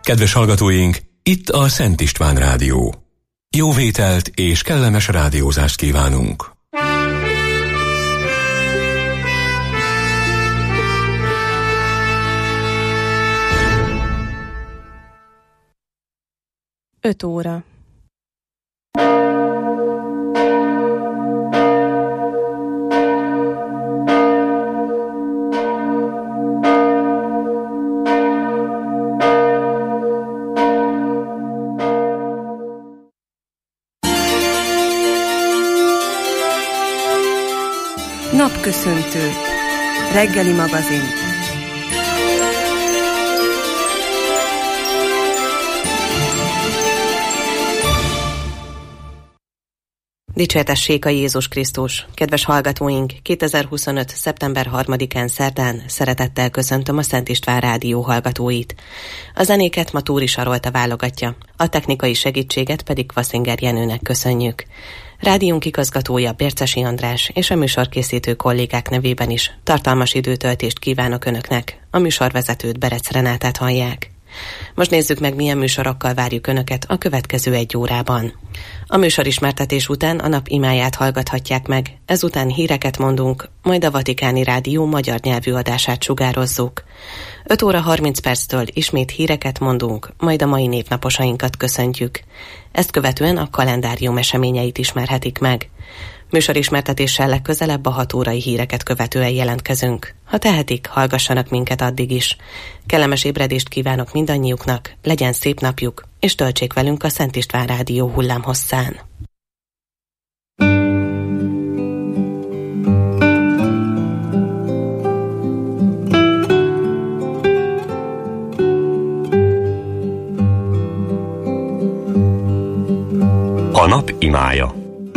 Kedves hallgatóink, itt a Szent István Rádió. Jó vételt és kellemes rádiózást kívánunk! Öt óra. Napköszöntő. Reggeli magazin. Dicsértessék a Jézus Krisztus! Kedves hallgatóink, 2025. szeptember 3-án szerdán szeretettel köszöntöm a Szent István Rádió hallgatóit. A zenéket ma Túri Sarolta válogatja, a technikai segítséget pedig Kvaszinger Jenőnek köszönjük. Rádiónk igazgatója Bércesi András és a műsorkészítő kollégák nevében is tartalmas időtöltést kívánok Önöknek. A műsorvezetőt, Berec Renátát hallják. Most nézzük meg, milyen műsorokkal várjuk Önöket a következő egy órában. A műsorismertetés után a nap imáját hallgathatják meg, ezután híreket mondunk, majd a Vatikáni Rádió magyar nyelvű adását sugározzuk. 5 óra 30 perctől ismét híreket mondunk, majd a mai névnaposainkat köszöntjük. Ezt követően a kalendárium eseményeit ismerhetik meg. Műsorismertetéssel legközelebb a 6 órai híreket követően jelentkezünk. Ha tehetik, hallgassanak minket addig is. Kellemes ébredést kívánok mindannyiuknak, legyen szép napjuk, és töltsék velünk a Szent István Rádió hullámhosszán. A nap imája.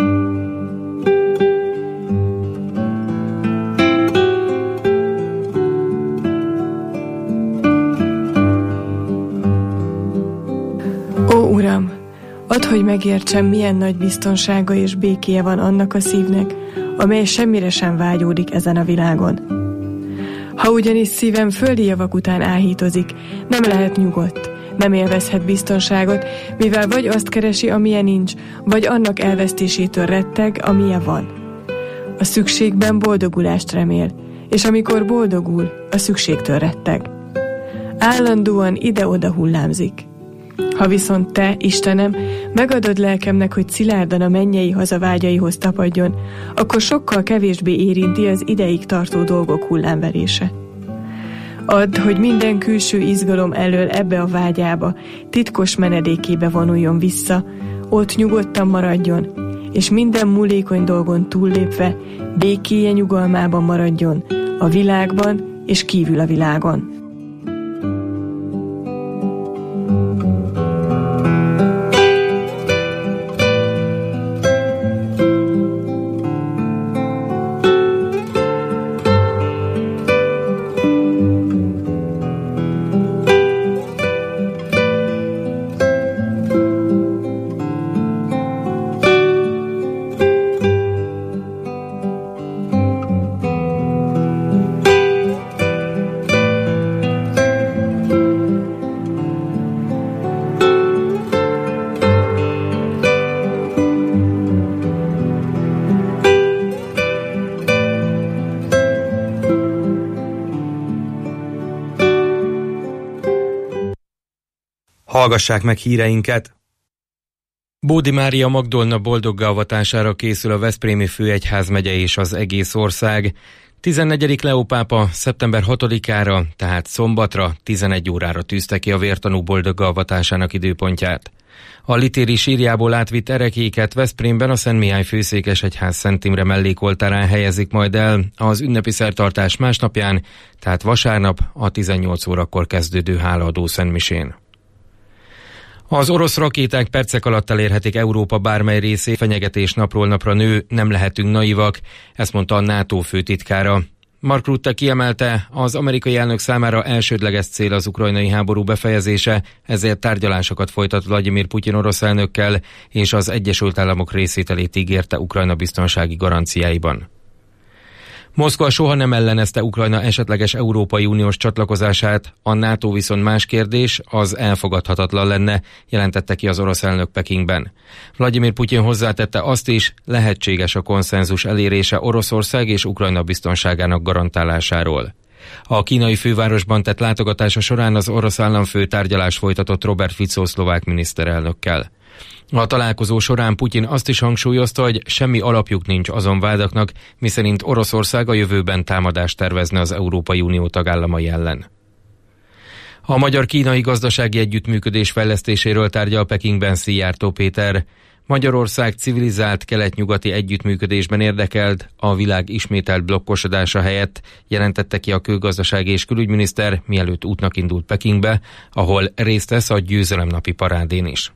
Uram, add, hogy megértsem, milyen nagy biztonsága és békéje van annak a szívnek, amely semmire sem vágyódik ezen a világon. Ha ugyanis szívem földi javak után áhítozik, nem lehet nyugodt, nem élvezhet biztonságot, mivel vagy azt keresi, amilyen nincs, vagy annak elvesztésétől retteg, amilyen van. A szükségben boldogulást remél, és amikor boldogul, a szükségtől retteg. Állandóan ide-oda hullámzik. Ha viszont te, Istenem, megadod lelkemnek, hogy szilárdan a mennyei hazavágyaihoz tapadjon, akkor sokkal kevésbé érinti az ideig tartó dolgok hullámverése. Add, hogy minden külső izgalom elől ebbe a vágyába, titkos menedékébe vonuljon vissza, ott nyugodtan maradjon, és minden múlékony dolgon túllépve békéje nyugalmában maradjon, a világban és kívül a világon. Hallgassák meg híreinket! Bódi Mária Magdolna boldoggá avatására készül a Veszprémi főegyházmegye és az egész ország. 14. Leó pápa szeptember 6-ára, tehát szombatra, 11 órára tűzte ki a vértanú boldoggá avatásának időpontját. A litéri sírjából átvitt erekéket Veszprémben a Szent Mihály főszékesegyház Szent Imre mellékoltárán helyezik majd el az ünnepi szertartás másnapján, tehát vasárnap a 18 órakor kezdődő hálaadó szentmisén. Az orosz rakéták percek alatt elérhetik Európa bármely részét, fenyegetés napról napra nő, nem lehetünk naivak, ezt mondta a NATO főtitkára. Mark Rutte kiemelte, az amerikai elnök számára elsődleges cél az ukrajnai háború befejezése, ezért tárgyalásokat folytat Vladimir Putyin orosz elnökkel, és az Egyesült Államok részvételét ígérte Ukrajna biztonsági garanciáiban. Moszkva soha nem ellenezte Ukrajna esetleges Európai Uniós csatlakozását, a NATO viszont más kérdés, az elfogadhatatlan lenne, jelentette ki az orosz elnök Pekingben. Vladimir Putyin hozzátette azt is, lehetséges a konszenzus elérése Oroszország és Ukrajna biztonságának garantálásáról. A kínai fővárosban tett látogatása során az orosz államfő tárgyalást folytatott Robert Fico szlovák miniszterelnökkel. A találkozó során Putyin azt is hangsúlyozta, hogy semmi alapjuk nincs azon vádaknak, miszerint Oroszország a jövőben támadást tervezne az Európai Unió tagállamai ellen. A magyar-kínai gazdasági együttműködés fejlesztéséről tárgyal Pekingben Szijjártó Péter. Magyarország civilizált kelet-nyugati együttműködésben érdekelt, a világ ismételt blokkosodása helyett, jelentette ki a külgazdasági és külügyminiszter, mielőtt útnak indult Pekingbe, ahol részt vesz a győzelemnapi parádén is.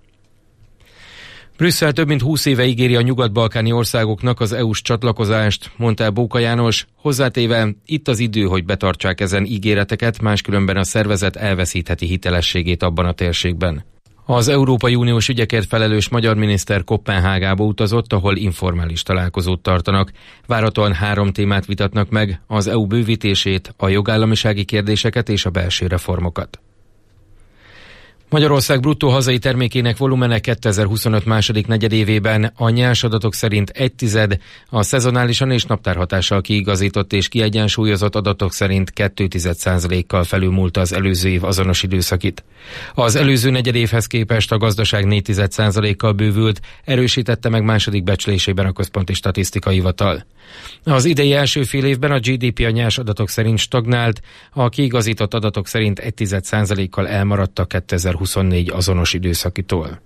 Brüsszel több mint 20 éve ígéri a nyugat-balkáni országoknak az EU-s csatlakozást, mondta el Bóka János, hozzátéve, itt az idő, hogy betartsák ezen ígéreteket, máskülönben a szervezet elveszítheti hitelességét abban a térségben. Az Európai Uniós ügyekért felelős magyar miniszter Koppenhágába utazott, ahol informális találkozót tartanak. Várhatóan 3 témát vitatnak meg, az EU bővítését, a jogállamisági kérdéseket és a belső reformokat. Magyarország bruttó hazai termékének volumene 2025 második negyedévében a nyers adatok szerint 1/10, a szezonálisan és naptárhatással kiigazított és kiegyensúlyozott adatok szerint 2,1%-kal felülmúlta az előző év azonos időszakit. Az előző negyedévhez képest a gazdaság 4,1%-kal bővült, erősítette meg második becslésében a Központi Statisztikai Hivatal. Az idei első fél évben a GDP a nyers adatok szerint stagnált, a kiigazított adatok szerint 1,1%-kal elmaradt a 2024 azonos időszakitól.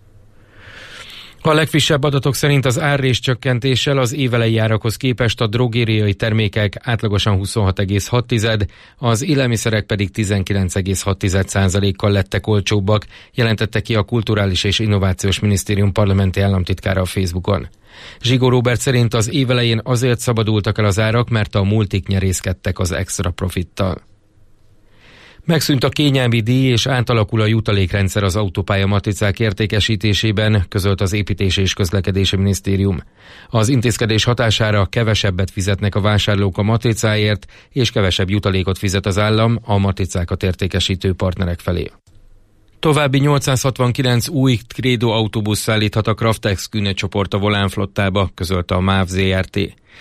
A legfrissebb adatok szerint az árrés csökkentéssel az évelei árakhoz képest a drogériai termékek átlagosan 26,6, az élelmiszerek pedig 19,6%-kal lettek olcsóbbak, jelentette ki a Kulturális és Innovációs Minisztérium parlamenti államtitkára a Facebookon. Zsigó Róbert szerint az évelején azért szabadultak el az árak, mert a multik nyerészkedtek az extra profittal. Megszűnt a kényelmi díj és átalakul a jutalékrendszer az autópálya matricák értékesítésében, közölt az Építési és Közlekedési Minisztérium. Az intézkedés hatására kevesebbet fizetnek a vásárlók a matricáért, és kevesebb jutalékot fizet az állam a matricákat értékesítő partnerek felé. További 869 új Credo autóbusz szállíthat a Craftex Kühne csoport a volánflottába, közölte a MÁV Zrt.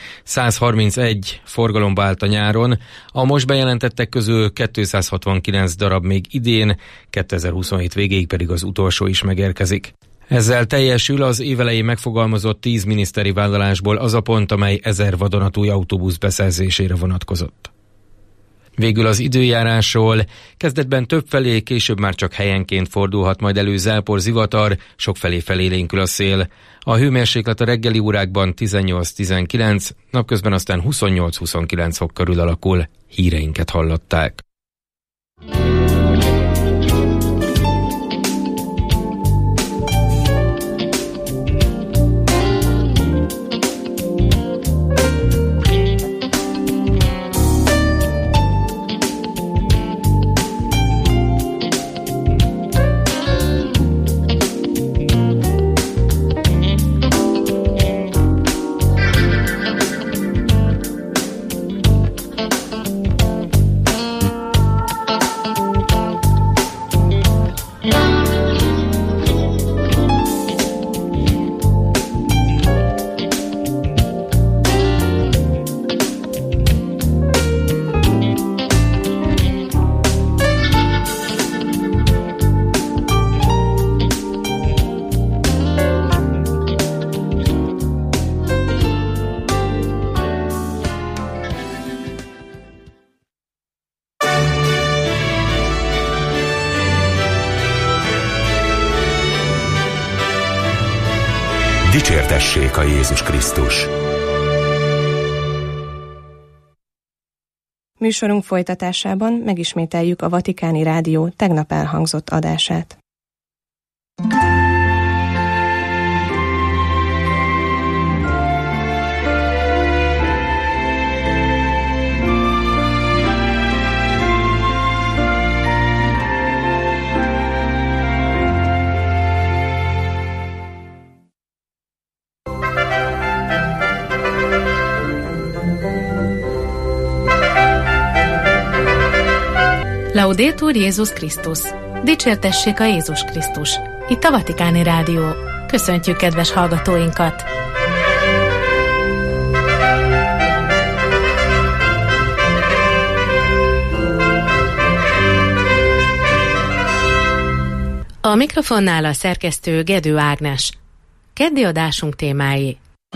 131 forgalomba állt a nyáron, a most bejelentettek közül 269 darab még idén, 2027 végéig pedig az utolsó is megérkezik. Ezzel teljesül az évelején megfogalmazott 10 miniszteri vállalásból az a pont, amely 1000 vadonatúj autóbusz beszerzésére vonatkozott. Végül az időjárásról, kezdetben többfelé, később már csak helyenként fordulhat majd elő zápor, zivatar, sokfelé felélénkül a szél. A hőmérséklet a reggeli órákban 18-19, napközben aztán 28-29 fok körül alakul. Híreinket hallották. Dicsértessék a Jézus Krisztus! Műsorunk folytatásában megismételjük a Vatikáni Rádió tegnap elhangzott adását. Laudetur Jézus Krisztus! Dicsértessék a Jézus Krisztus! Itt a Vatikáni Rádió. Köszöntjük kedves hallgatóinkat! A mikrofonnál a szerkesztő Gedő Ágnes. Keddi adásunk témái.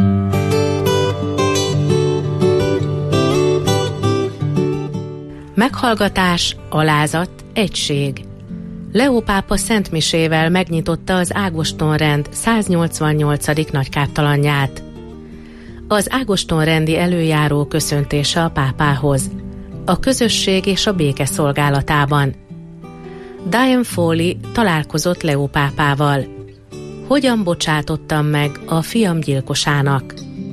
Meghallgatás, alázat, egység. Leó pápa szentmisével megnyitotta az Ágoston-rend 188. nagykáptalanját. Az Ágoston-rendi előjáró köszöntése a pápához. A közösség és a béke szolgálatában. Diane Foley találkozott Leó pápával. Hogyan bocsátottam meg a fiam gyilkosának?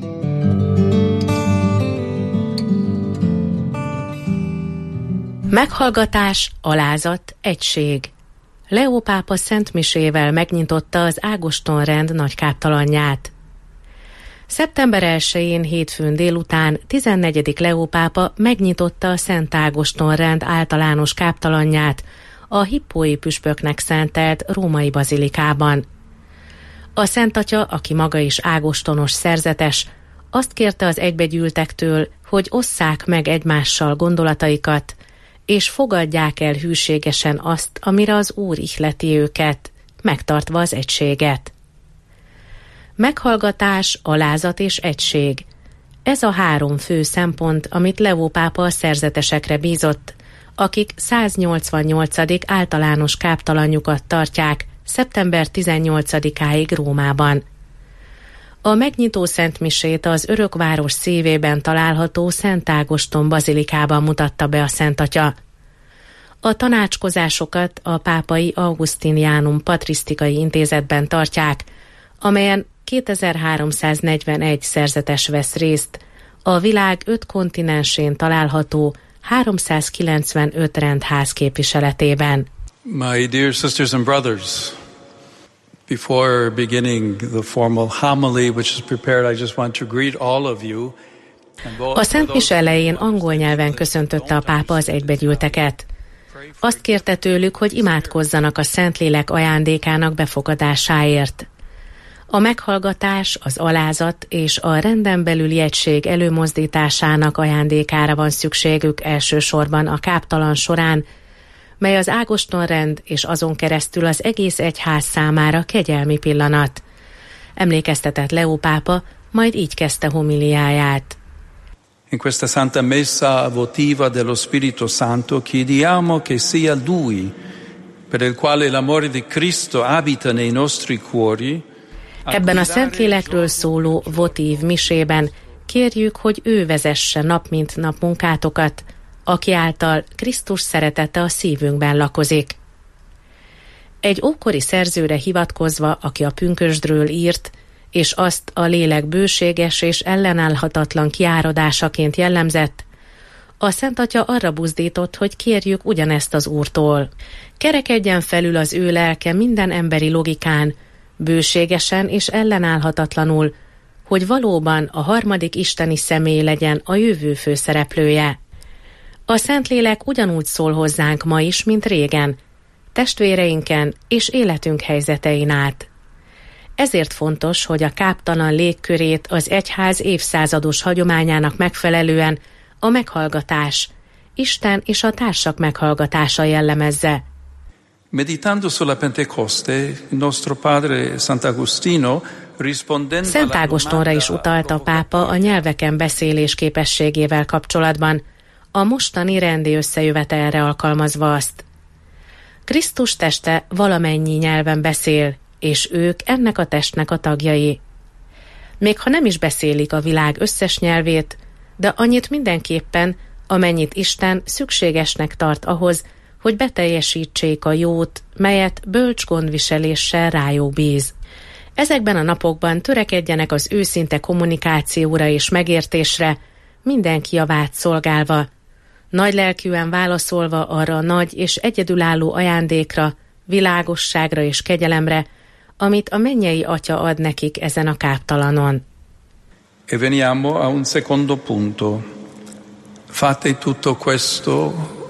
Meghallgatás, alázat, egység. Leó pápa szentmisével megnyitotta az Ágoston-rend nagykáptalanját. Szeptember 1-én hétfőn délután 14. Leó pápa megnyitotta a Szent Ágoston-rend általános káptalanját a hippói püspöknek szentelt római bazilikában. A Szent Atya, aki maga is ágostonos szerzetes, azt kérte az egybegyűltektől, hogy osszák meg egymással gondolataikat, és fogadják el hűségesen azt, amire az Úr ihleti őket, megtartva az egységet. Meghallgatás, alázat és egység. Ez a 3 fő szempont, amit Leó pápa a szerzetesekre bízott, akik 188. általános káptalanjukat tartják szeptember 18-áig Rómában. A megnyitó szentmisét az örökváros szívében található Szent Ágoston bazilikában mutatta be a Szent Atya. A tanácskozásokat a Pápai Augustinianum Patrisztikai Intézetben tartják, amelyen 2341 szerzetes vesz részt, a világ 5 kontinensén található 395 rendház képviseletében. My dear sisters and brothers, before beginning the formal homily which is prepared, I just want to greet all of you. A szentmise elején angol nyelven köszöntötte a pápa az egybegyűlteket. Azt kérte tőlük, hogy imádkozzanak a Szentlélek ajándékának befogadásáért. A meghallgatás, az alázat és a renden belüli egység előmozdításának ajándékára van szükségük elsősorban a káptalan során, mely az Ágoston-rend és azon keresztül az egész egyház számára kegyelmi pillanat. Emlékeztetett Leó pápa, majd így kezdte homiliáját. In questa Santa Messa votiva dello Spirito Santo chiediamo che sia Lui, per il quale l'amore di Cristo abita nei nostri cuori. Ebben a Szentlélekről szóló votív misében kérjük, hogy ő vezesse nap mint nap munkátokat, aki által Krisztus szeretete a szívünkben lakozik. Egy ókori szerzőre hivatkozva, aki a pünkösdről írt, és azt a lélek bőséges és ellenállhatatlan kiáradásaként jellemzett, a Szent Atya arra buzdított, hogy kérjük ugyanezt az Úrtól. Kerekedjen felül az ő lelke minden emberi logikán, bőségesen és ellenállhatatlanul, hogy valóban a harmadik isteni személy legyen a jövő főszereplője. A Szentlélek ugyanúgy szól hozzánk ma is, mint régen, testvéreinken és életünk helyzetein át. Ezért fontos, hogy a káptalan légkörét az egyház évszázados hagyományának megfelelően a meghallgatás, Isten és a társak meghallgatása jellemezze. Meditando sulla Pentecoste, il nostro padre Sant'Agostino rispondendo Szent Ágostonra is utalt a pápa a nyelveken beszélés képességével kapcsolatban, a mostani rendi összejövetelre alkalmazva azt. Krisztus teste valamennyi nyelven beszél, és ők ennek a testnek a tagjai. Még ha nem is beszélik a világ összes nyelvét, de annyit mindenképpen, amennyit Isten szükségesnek tart ahhoz, hogy beteljesítsék a jót, melyet bölcs gondviseléssel rájuk bíz. Ezekben a napokban törekedjenek az őszinte kommunikációra és megértésre, mindenki javát szolgálva, nagylelkűen válaszolva arra a nagy és egyedülálló ajándékra, világosságra és kegyelemre, amit a mennyei Atya ad nekik ezen a káptalanon. E veniamo a un secondo punto. Fate tutto questo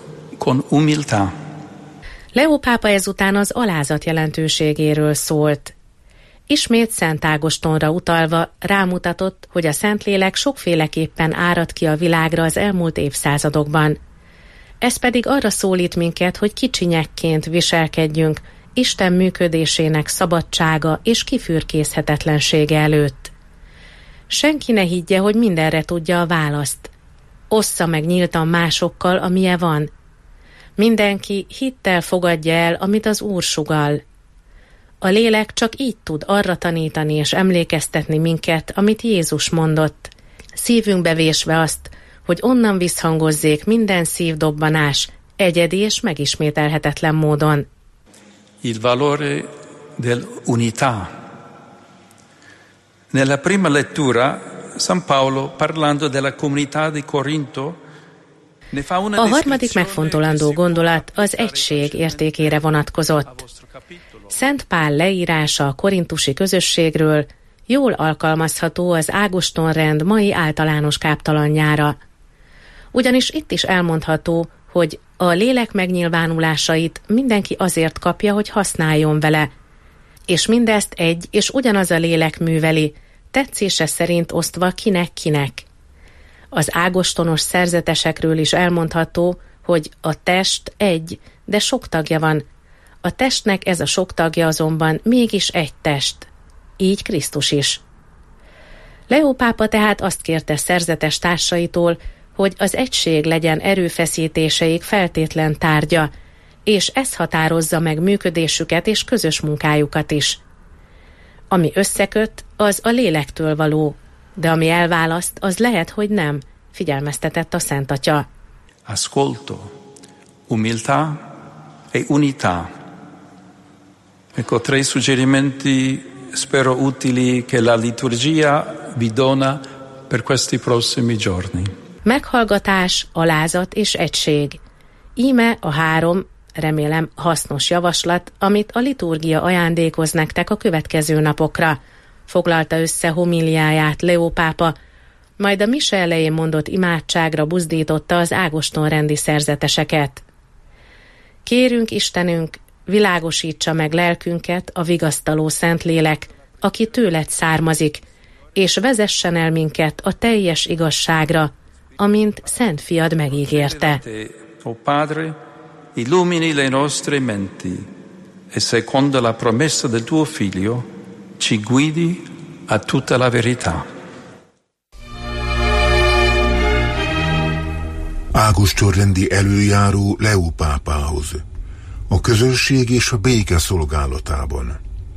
con humildad. Leó pápa ezután az alázat jelentőségéről szólt. Ismét Szent Ágostonra utalva rámutatott, hogy a Szentlélek sokféleképpen árad ki a világra az elmúlt évszázadokban. Ez pedig arra szólít minket, hogy kicsinyekként viselkedjünk Isten működésének szabadsága és kifürkészhetetlensége előtt. Senki ne higgye, hogy mindenre tudja a választ. Ossza meg nyíltan másokkal, amilyen van. Mindenki hittel fogadja el, amit az Úr sugall. A lélek csak így tud arra tanítani és emlékeztetni minket, amit Jézus mondott, szívünkbe vésve azt, hogy onnan visszhangozzék minden szívdobbanás, egyedi és megismételhetetlen módon. Il valore dell'unità. Nella prima lettura, San Paolo, parlando della comunità di Corinto, a harmadik megfontolandó gondolat az egység értékére vonatkozott. Szent Pál leírása a korintusi közösségről jól alkalmazható az Ágoston-rend mai általános káptalanjára. Ugyanis itt is elmondható, hogy a lélek megnyilvánulásait mindenki azért kapja, hogy használjon vele, és mindezt egy és ugyanaz a lélek műveli, tetszése szerint osztva kinek-kinek. Az ágostonos szerzetesekről is elmondható, hogy a test egy, de sok tagja van. A testnek ez a sok tagja azonban mégis egy test. Így Krisztus is. Leó pápa tehát azt kérte szerzetes társaitól, hogy az egység legyen erőfeszítéseik feltétlen tárgya, és ez határozza meg működésüket és közös munkájukat is. Ami összeköt, az a lélektől való, de ami elválaszt, az lehet, hogy nem, figyelmeztetett a Szent Atya. Ascolto, umiltà e unità. Ecco, tre suggerimenti spero utili che la liturgia vi dona per questi prossimi giorni. Meghallgatás, alázat és egység. Íme a 3, remélem hasznos javaslat, amit a liturgia ajándékoz nektek a következő napokra, foglalta össze homíliáját Leó pápa, majd a mise elején mondott imádságra buzdította az Ágoston-rendi szerzeteseket. Kérünk Istenünk, világosítsa meg lelkünket a vigasztaló Szentlélek, aki tőled származik, és vezessen el minket a teljes igazságra, amint Szent Fiad megígérte. O Padre, illumini le nostre menti, e secondo la promessa del tuo Figlio, ci guidi a tutta la verità. Ágoston-rendi előjáró Leó pápához, a közösség és a béke szolgálatában.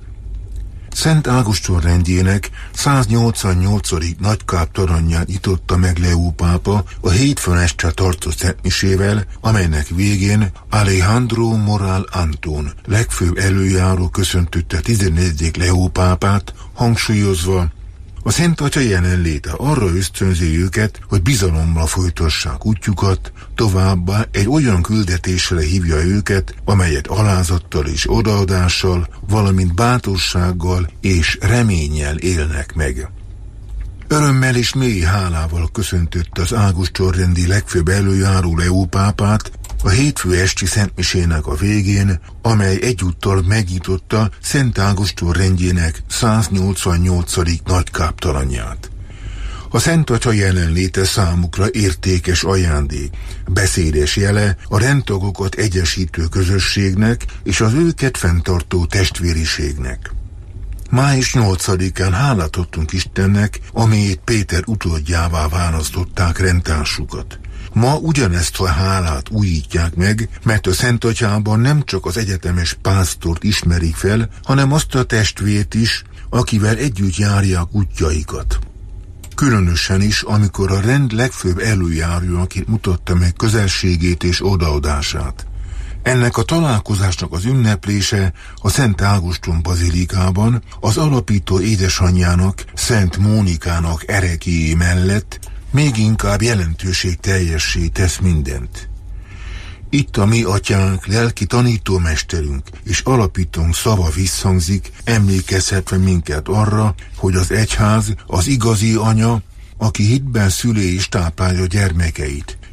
Szent Ágoston rendjének 188. nagykáptalanját nyitotta meg Leó pápa a hétfőn este tartó szentmisével, amelynek végén Alejandro Moral Antón legfőbb előjáró köszöntötte 14. Leó pápát, hangsúlyozva, a Szent Atya jelenléte arra ösztönzi őket, hogy bizalommal folytassák útjukat, továbbá egy olyan küldetésre hívja őket, amelyet alázattal és odaadással, valamint bátorsággal és reménnyel élnek meg. Örömmel és mély hálával köszöntött az Ágoston-rendi legfőbb előjáró Leó pápát a hétfő esti szentmisének a végén, amely egyúttal megnyitotta Szent Ágoston rendjének 188. nagykáptalanját. A Szent Atya jelenléte számukra értékes ajándék, beszédes jele a rendtagokat egyesítő közösségnek és az őket fenntartó testvériségnek. Május 8-án hálát adtunk Istennek, amiért Péter utódjává választották rendtársukat. Ma ugyanezt a hálát újítják meg, mert a Szent Atyában nem csak az egyetemes pásztort ismerik fel, hanem azt a testvért is, akivel együtt járják útjaikat. Különösen is, amikor a rend legfőbb előjárójaként mutatta meg közelségét és odaadását. Ennek a találkozásnak az ünneplése a Szent Ágoston bazilikában az alapító édesanyjának, Szent Mónikának erekéjé mellett még inkább jelentőségteljessé tesz mindent. Itt a mi atyánk, lelki tanítómesterünk és alapítónk szava visszhangzik, emlékezhetve minket arra, hogy az egyház az igazi anya, aki hitben szüli és táplálja gyermekeit,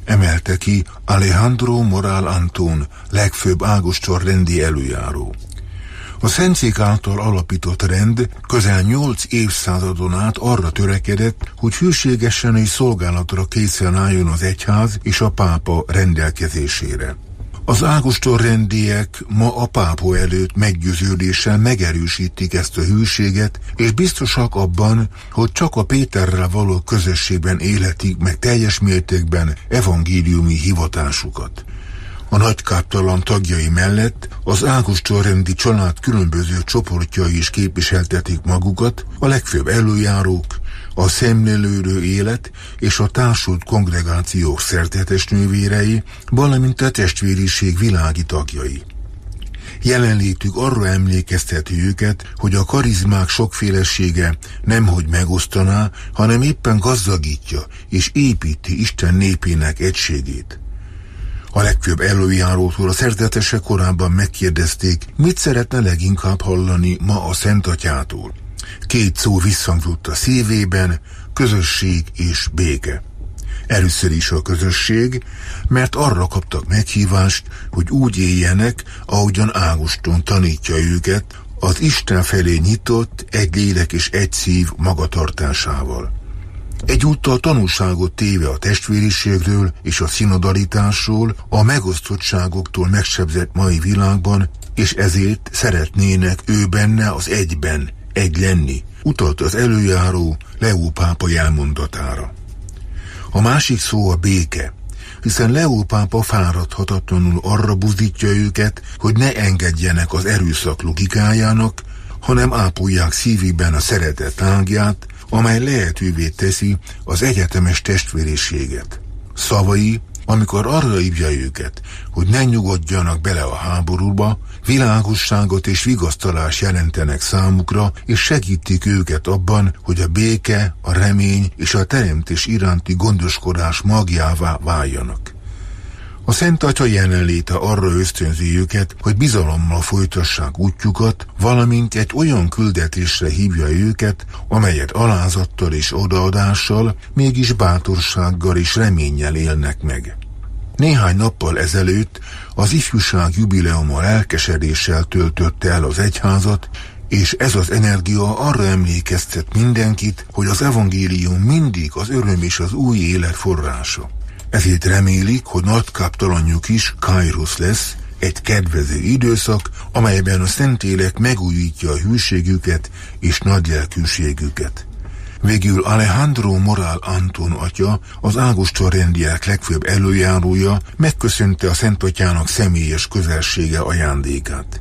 emelte ki Alejandro Moral Antón, legfőbb ágostorrendi előjáró. A szentszék által alapított rend közel 8 évszázadon át arra törekedett, hogy hűségesen és szolgálatra készen álljon az egyház és a pápa rendelkezésére. Az ágostorrendiek ma a pápa előtt meggyőződéssel megerősítik ezt a hűséget, és biztosak abban, hogy csak a Péterrel való közösségben élhetik meg teljes mértékben evangéliumi hivatásukat. A nagykáptalan tagjai mellett az ágostorrendi család különböző csoportjai is képviseltetik magukat, a legfőbb előjárók, a szemlélődő élet és a társult kongregációk szerzetesnővérei, valamint a testvériség világi tagjai. Jelenlétük arra emlékezteti őket, hogy a karizmák sokfélesége nemhogy megosztaná, hanem éppen gazdagítja és építi Isten népének egységét. A legfőbb előjárótól a szerzetesek korábban megkérdezték, mit szeretne leginkább hallani ma a Szent Atyától. 2 szó visszhangzott a szívében, közösség és béke. Először is a közösség, mert arra kaptak meghívást, hogy úgy éljenek, ahogyan Ágoston tanítja őket, az Isten felé nyitott, egy lélek és egy szív magatartásával. Egyúttal tanúságot téve a testvériségről és a szinodalitásról, a megosztottságoktól megsebzett mai világban, és ezért szeretnének ő benne az egyben, egy lenni, utalt az előjáró Leó pápa jelmondatára. A másik szó a béke, hiszen Leó pápa fáradhatatlanul arra buzdítja őket, hogy ne engedjenek az erőszak logikájának, hanem ápolják szívében a szeretet ágját, amely lehetővé teszi az egyetemes testvériséget. Szavai, amikor arra hívja őket, hogy ne nyugodjanak bele a háborúba, világosságot és vigasztalást jelentenek számukra, és segítik őket abban, hogy a béke, a remény és a teremtés iránti gondoskodás magjává váljanak. A Szent Atya jelenléte arra ösztönzi őket, hogy bizalommal folytassák útjukat, valamint egy olyan küldetésre hívja őket, amelyet alázattal és odaadással, mégis bátorsággal és reménnyel élnek meg. Néhány nappal ezelőtt az ifjúság jubileuma lelkesedéssel töltötte el az egyházat, és ez az energia arra emlékeztet mindenkit, hogy az evangélium mindig az öröm és az új élet forrása. Ezért remélik, hogy nagykáptalanjuk is Kairosz lesz, egy kedvező időszak, amelyben a Szentlélek megújítja a hűségüket és nagylelkűségüket. Végül Alejandro Moral Antón atya, az ágostorrendiek legfőbb előjárója megköszönte a Szent Atyának személyes közelsége ajándékát.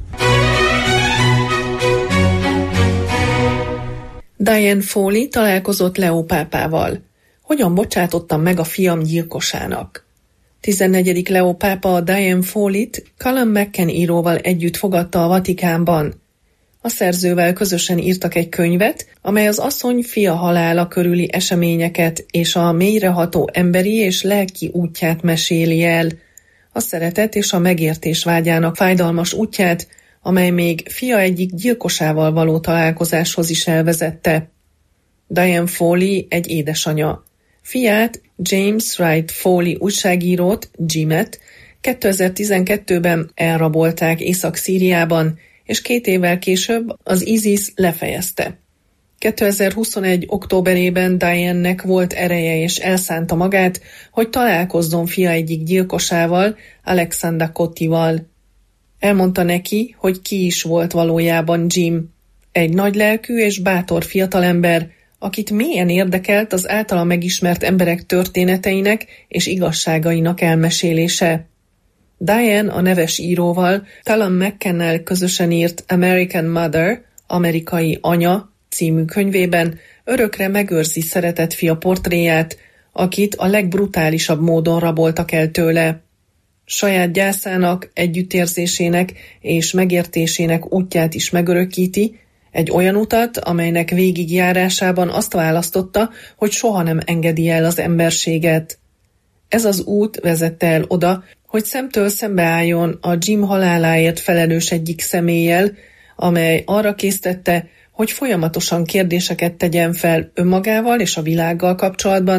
Diane Foley találkozott Leó pápával. Hogyan bocsátottam meg a fiam gyilkosának? 14. Leó pápa Diane Foleyt Callum McCann íróval együtt fogadta a Vatikánban. A szerzővel közösen írtak egy könyvet, amely az asszony fia halála körüli eseményeket és a mélyreható emberi és lelki útját meséli el, a szeretet és a megértés vágyának fájdalmas útját, amely még fia egyik gyilkosával való találkozáshoz is elvezette. Diane Foley egy édesanya. Fiát, James Wright Foley újságírót, Jimet 2012-ben elrabolták Észak-Szíriában, és 2 évvel később az ISIS lefejezte. 2021. októberében Diane-nek volt ereje és elszánta magát, hogy találkozzon fia egyik gyilkosával, Alexander Kottival. Elmondta neki, hogy ki is volt valójában Jim, egy nagylelkű és bátor fiatalember, akit mélyen érdekelt az általa megismert emberek történeteinek és igazságainak elmesélése. Diane a neves íróval, Callum McCannel közösen írt American Mother, amerikai anya című könyvében örökre megőrzi szeretett fia portréját, akit a legbrutálisabb módon raboltak el tőle. Saját gyászának, együttérzésének és megértésének útját is megörökíti, egy olyan utat, amelynek végigjárásában azt választotta, hogy soha nem engedi el az emberséget. Ez az út vezette el oda, hogy szemtől szembe álljon a Jim haláláért felelős egyik személlyel, amely arra késztette, hogy folyamatosan kérdéseket tegyen fel önmagával és a világgal kapcsolatban,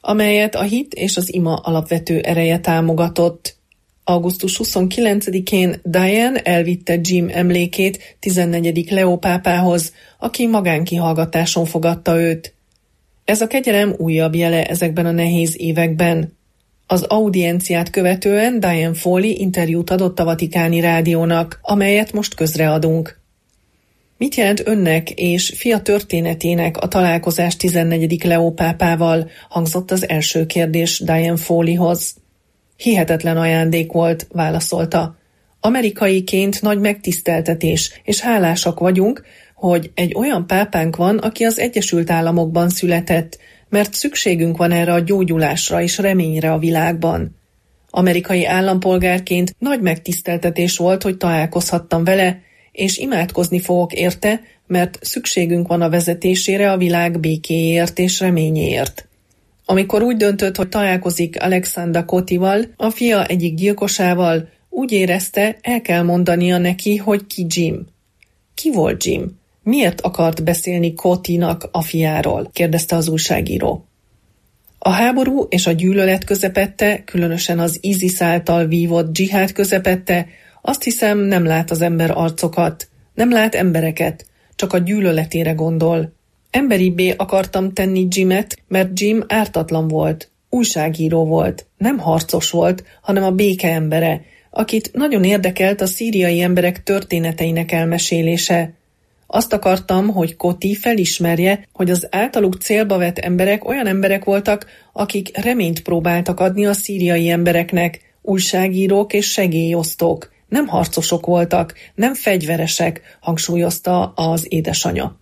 amelyet a hit és az ima alapvető ereje támogatott. Augusztus 29-én Diane elvitte Jim emlékét 14. Leo pápához, aki magánkihallgatáson fogadta őt. Ez a kegyelem újabb jele ezekben a nehéz években. Az audienciát követően Diane Foley interjút adott a Vatikáni Rádiónak, amelyet most közreadunk. Mit jelent önnek és fia történetének a találkozás 14. Leo pápával, hangzott az első kérdés Diane Foleyhoz. Hihetetlen ajándék volt, válaszolta. Amerikaiként nagy megtiszteltetés, és hálásak vagyunk, hogy egy olyan pápánk van, aki az Egyesült Államokban született, mert szükségünk van erre a gyógyulásra és reményre a világban. Amerikai állampolgárként nagy megtiszteltetés volt, hogy találkozhattam vele, és imádkozni fogok érte, mert szükségünk van a vezetésére a világ békéért és reményéért. Amikor úgy döntött, hogy találkozik Alexander Cotival, a fia egyik gyilkosával, úgy érezte, el kell mondania neki, hogy ki Jim. Ki volt Jim? Miért akart beszélni Cotinak a fiáról? Kérdezte az újságíró. A háború és a gyűlölet közepette, különösen az ISIS által vívott dzsihád közepette, azt hiszem, nem lát az ember arcokat, nem lát embereket, csak a gyűlöletére gondol. Emberibbé akartam tenni Jimet, mert Jim ártatlan volt, újságíró volt, nem harcos volt, hanem a béke embere, akit nagyon érdekelt a szíriai emberek történeteinek elmesélése. Azt akartam, hogy Coti felismerje, hogy az általuk célba vett emberek olyan emberek voltak, akik reményt próbáltak adni a szíriai embereknek, újságírók és segélyosztók. Nem harcosok voltak, nem fegyveresek, hangsúlyozta az édesanyja.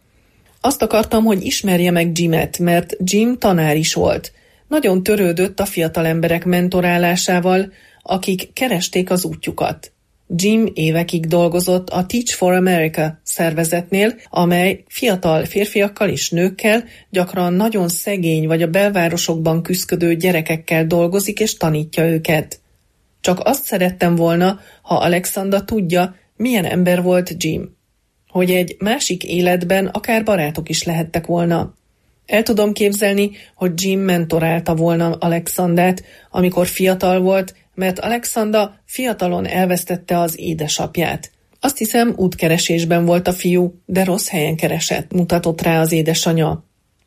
Azt akartam, hogy ismerje meg Jimet, mert Jim tanár is volt. Nagyon törődött a fiatal emberek mentorálásával, akik keresték az útjukat. Jim évekig dolgozott a Teach for America szervezetnél, amely fiatal férfiakkal és nőkkel, gyakran nagyon szegény vagy a belvárosokban küszködő gyerekekkel dolgozik és tanítja őket. Csak azt szerettem volna, ha Alexander tudja, milyen ember volt Jim. Hogy egy másik életben akár barátok is lehettek volna. El tudom képzelni, hogy Jim mentorálta volna Alexandert, amikor fiatal volt, mert Alexander fiatalon elvesztette az édesapját. Azt hiszem, útkeresésben volt a fiú, de rossz helyen keresett, mutatott rá az édesanyja.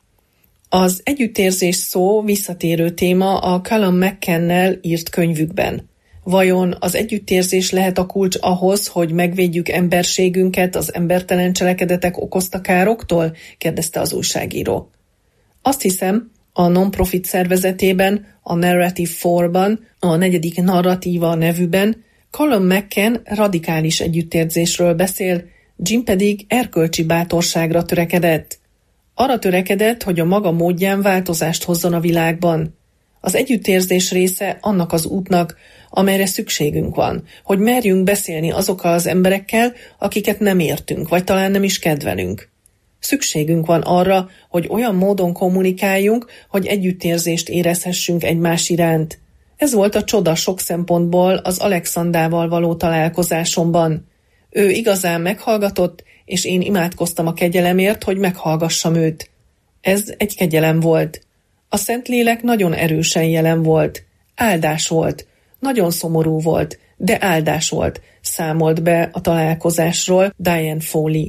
Az együttérzés szó visszatérő téma a Callum McCannel írt könyvükben. Vajon az együttérzés lehet a kulcs ahhoz, hogy megvédjük emberségünket az embertelen cselekedetek okozta károktól? Kérdezte az újságíró. Azt hiszem, a non-profit szervezetében, a Narrative 4-ban, a 4. narratíva nevűben Callum McCann radikális együttérzésről beszél, Jim pedig erkölcsi bátorságra törekedett. Arra törekedett, hogy a maga módján változást hozzon a világban. Az együttérzés része annak az útnak, amelyre szükségünk van, hogy merjünk beszélni azokkal az emberekkel, akiket nem értünk, vagy talán nem is kedvelünk. Szükségünk van arra, hogy olyan módon kommunikáljunk, hogy együttérzést érezhessünk egymás iránt. Ez volt a csoda sok szempontból az Alexandával való találkozásomban. Ő igazán meghallgatott, és én imádkoztam a kegyelemért, hogy meghallgassam őt. Ez egy kegyelem volt. A Szentlélek nagyon erősen jelen volt. Áldás volt. Nagyon szomorú volt, de áldás volt, számolt be a találkozásról Diane Foley.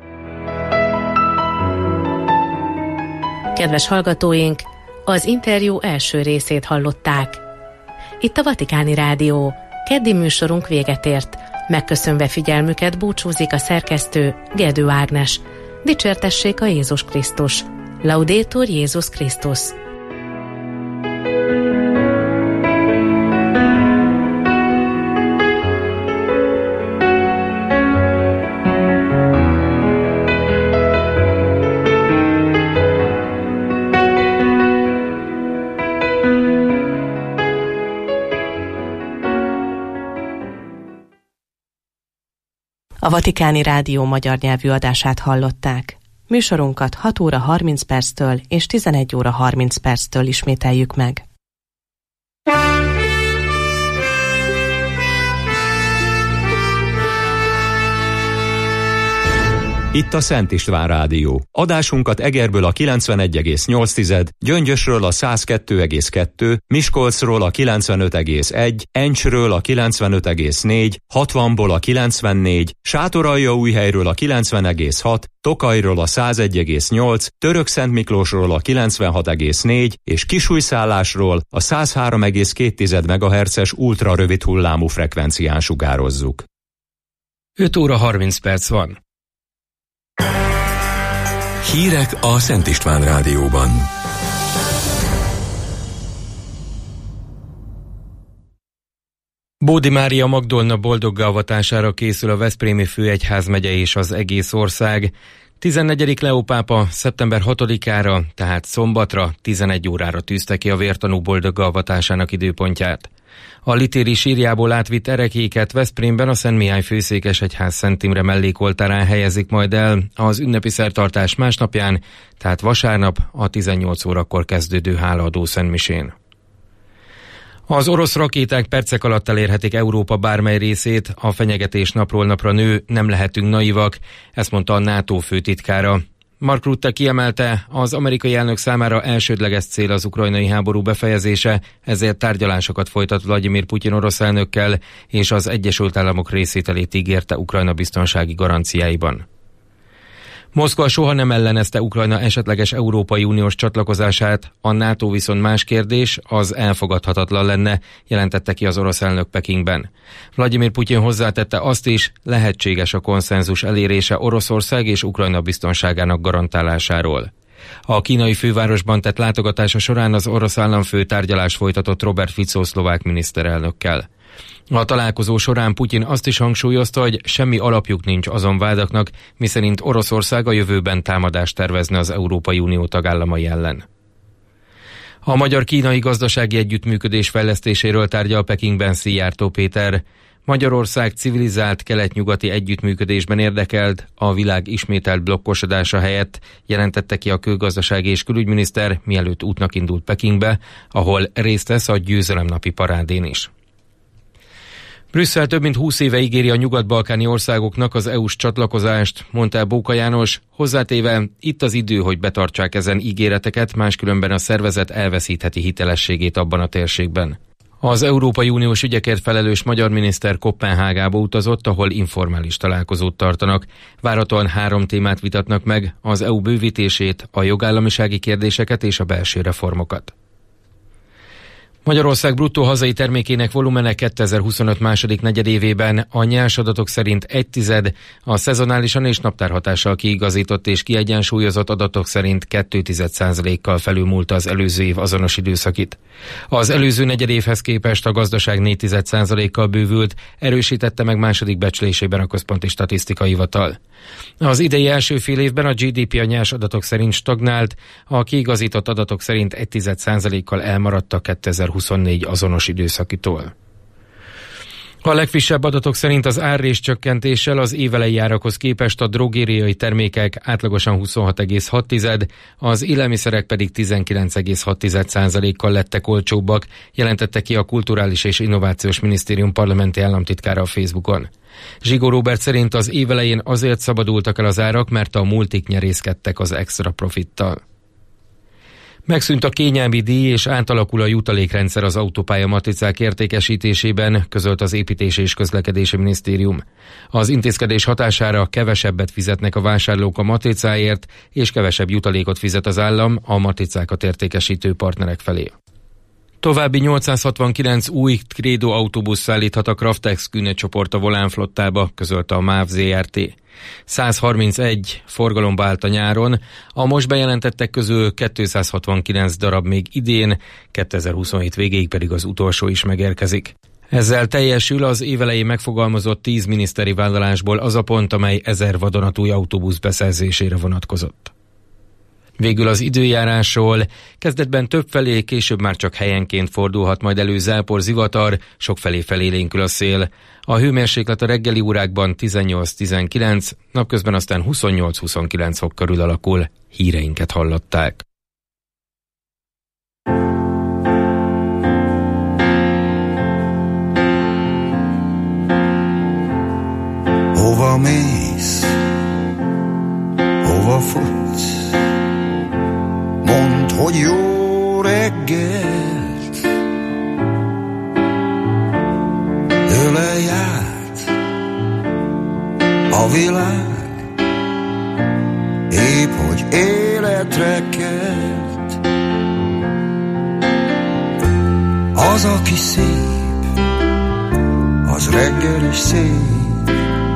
Kedves hallgatóink, az interjú első részét hallották. Itt a Vatikáni Rádió. Keddi műsorunk véget ért. Megköszönve figyelmüket búcsúzik a szerkesztő Gedő Ágnes. Dicsértessék a Jézus Krisztus. Laudetur Jézus Krisztus. A Vatikáni Rádió magyar nyelvű adását hallották. Műsorunkat 6 óra 30 perctől és 11 óra 30 perctől ismételjük meg. Itt a Szent István Rádió. Adásunkat Egerből a 91,8, Gyöngyösről a 102,2, Miskolcról a 95,1, Encsről a 95,4, 60-ból a 94, Sátoraljaújhelyről a 90,6, Tokajról a 101,8, Törökszentmiklósról a 96,4 és Kisújszállásról a 103,2 MHz-es ultrarövid hullámú frekvencián sugározzuk. 5 óra 30 perc van. Hírek a Szent István Rádióban. Bódi Mária Magdolna boldoggá avatására készül a Veszprémi főegyházmegye és az egész ország. 14. Leó pápa szeptember 6-ára, tehát szombatra, 11 órára tűzte ki a vértanú boldoggá avatásának időpontját. A litéri sírjából átvitt erekéket Veszprémben a Szent Mihály főszékesegyház Szent Imre mellékoltárán helyezik majd el az ünnepi szertartás másnapján, tehát vasárnap a 18 órakor kezdődő hálaadó szentmisén. Az orosz rakéták percek alatt elérhetik Európa bármely részét, a fenyegetés napról napra nő, nem lehetünk naivak, ezt mondta a NATO főtitkára. Mark Rutte kiemelte, az amerikai elnök számára elsődleges cél az ukrajnai háború befejezése, ezért tárgyalásokat folytat Vladimir Putyin orosz elnökkel, és az Egyesült Államok részvételét ígérte Ukrajna biztonsági garanciáiban. Moszkva soha nem ellenezte Ukrajna esetleges Európai Uniós csatlakozását, a NATO viszont más kérdés, az elfogadhatatlan lenne, jelentette ki az orosz elnök Pekingben. Vladimir Putyin hozzátette azt is, lehetséges a konszenzus elérése Oroszország és Ukrajna biztonságának garantálásáról. A kínai fővárosban tett látogatása során az orosz államfő tárgyalást folytatott Robert Fico szlovák miniszterelnökkel. A találkozó során Putyin azt is hangsúlyozta, hogy semmi alapjuk nincs azon vádaknak, miszerint Oroszország a jövőben támadást tervezne az Európai Unió tagállamai ellen. A magyar-kínai gazdasági együttműködés fejlesztéséről tárgyal Pekingben Szijjártó Péter. Magyarország civilizált kelet-nyugati együttműködésben érdekelt, a világ ismételt blokkosodása helyett, jelentette ki a külgazdasági és külügyminiszter, mielőtt útnak indult Pekingbe, ahol részt vesz a győzelemnapi parádén is. Brüsszel több mint 20 éve ígéri a nyugat-balkáni országoknak az EU-s csatlakozást, mondta el Bóka János, hozzátéve, itt az idő, hogy betartsák ezen ígéreteket, máskülönben a szervezet elveszítheti hitelességét abban a térségben. Az Európai Uniós ügyekért felelős magyar miniszter Koppenhágába utazott, ahol informális találkozót tartanak. Várhatóan 3 témát vitatnak meg, az EU bővítését, a jogállamisági kérdéseket és a belső reformokat. Magyarország bruttó hazai termékének volumene 2025 második negyedévében a nyers adatok szerint 1,1, a szezonálisan és naptárhatással kiigazított és kiegyensúlyozott adatok szerint 2,1%-kal felülmúlta az előző év azonos időszakit. Az előző negyedévhez képest a gazdaság 4,1%-kal bővült, erősítette meg második becslésében a Központi Statisztikai Hivatal. Az idei első fél évben a GDP a nyers adatok szerint stagnált, a kiigazított adatok szerint 1,1%-kal elmaradt a 2024 azonos időszakitól. A legfrissebb adatok szerint az árrés csökkentéssel az évelei árakhoz képest a drogériai termékek átlagosan 26,6, az élelmiszerek pedig 19,6%-kal lettek olcsóbbak, jelentette ki a Kulturális és Innovációs Minisztérium parlamenti államtitkára a Facebookon. Zsigó Róbert szerint az évelején azért szabadultak el az árak, mert a multik nyerészkedtek az extra profittal. Megszűnt a kényelmi díj és átalakul a jutalékrendszer az autópálya matricák értékesítésében, közölt az Építési és Közlekedési Minisztérium. Az intézkedés hatására kevesebbet fizetnek a vásárlók a matricáért, és kevesebb jutalékot fizet az állam a matricákat értékesítő partnerek felé. További 869 új Credo autóbusz szállíthat a Craftex Kühne csoport a volánflottába, közölte a MÁV Zrt. 131 forgalomba állt a nyáron, a most bejelentettek közül 269 darab még idén, 2027 végéig pedig az utolsó is megérkezik. Ezzel teljesül az évelején megfogalmazott 10 miniszteri vállalásból az a pont, amely 1000 vadonatúj autóbusz beszerzésére vonatkozott. Végül az időjárásról, kezdetben többfelé, később már csak helyenként fordulhat majd elő zápor, zivatar, sokfelé felélénkül a szél. A hőmérséklet a reggeli órákban 18-19, napközben aztán 28-29 fok körül alakul. Híreinket hallották. Hova mész? hova futsz? Mondd, hogy jó reggelt. Ölelj át a világ, épp hogy életre kelt. Az, aki szép, az reggel is szép,